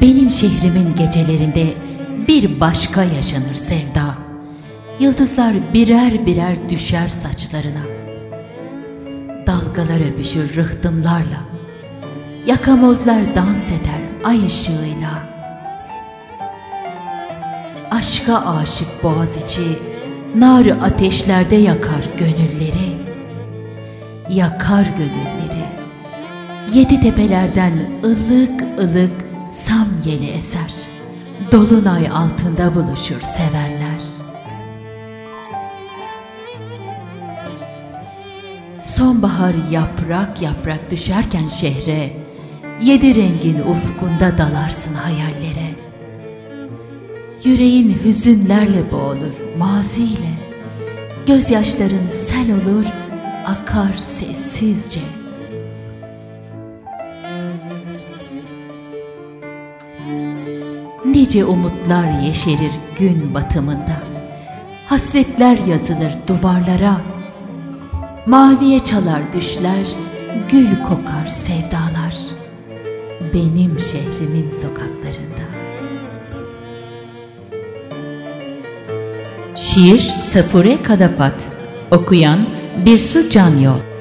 Benim şehrimin gecelerinde bir başka yaşanır sevda. Yıldızlar birer birer düşer saçlarına. Dalgalar öpüşür rıhtımlarla. Yakamozlar dans eder ay ışığıyla. Aşka aşık Boğaziçi nar ateşlerde yakar gönülleri. Yakar gönülleri. Yedi tepelerden ılık ılık samyeli eser. Dolunay altında buluşur sevenler. Sonbahar yaprak yaprak düşerken şehre, yedi rengin ufkunda dalarsın hayallere. Yüreğin hüzünlerle boğulur maziyle. Gözyaşların sel olur, akar sessizce. Nice umutlar yeşerir gün batımında. Hasretler yazılır duvarlara. Maviye çalar düşler, gül kokar sevdalar. Benim şehrimin sokaklarında. Şiir Safure Kalafat. Okuyan Birsu Canyol.